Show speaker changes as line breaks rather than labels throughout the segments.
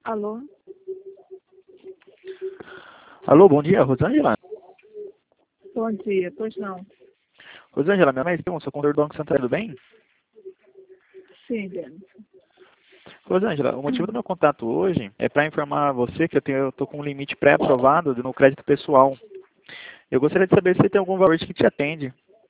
Alô?
Alô, bom dia, Rosângela.
Bom dia, pois não.
Rosângela, meu nome é Estevão, sou contador do Banco Santander, tudo bem?
Sim, Denis.
Rosângela, o motivo do meu contato hoje é para informar você que eu estou com um limite pré-aprovado no crédito pessoal. Eu gostaria de saber se tem algum valor que te atende.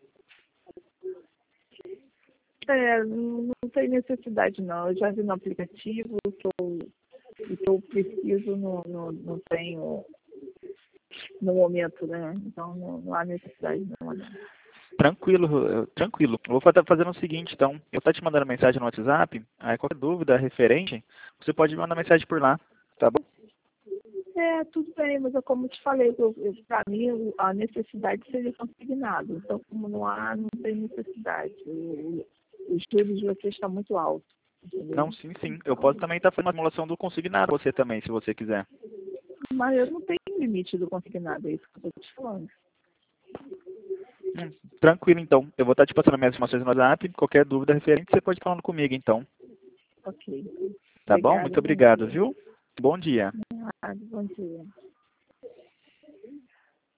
Não tem necessidade não. Eu já vi no aplicativo o que eu preciso, não tenho no momento, né? Então não há necessidade não.
Tranquilo, tranquilo. Eu vou estar fazendo o seguinte, então. Eu vou estar te mandando mensagem no WhatsApp, aí qualquer dúvida referente, você pode me mandar mensagem por lá, tá bom?
Tudo bem, mas como eu te falei, para mim a necessidade seria consignado. Então, como não tem necessidade. Os juros de vocês estão muito altos, entendeu?
Não, sim, sim. Eu posso também estar fazendo uma simulação do consignado você também, se você quiser.
Mas eu não tenho limite do consignado, é isso que eu estou te falando.
Tranquilo, então. Eu vou estar te passando minhas informações no WhatsApp. Qualquer dúvida referente, você pode ir falando comigo, então.
Ok.
Tá bom? Muito
Obrigada, bom
obrigado,
dia.
viu? Bom dia.
Bom dia.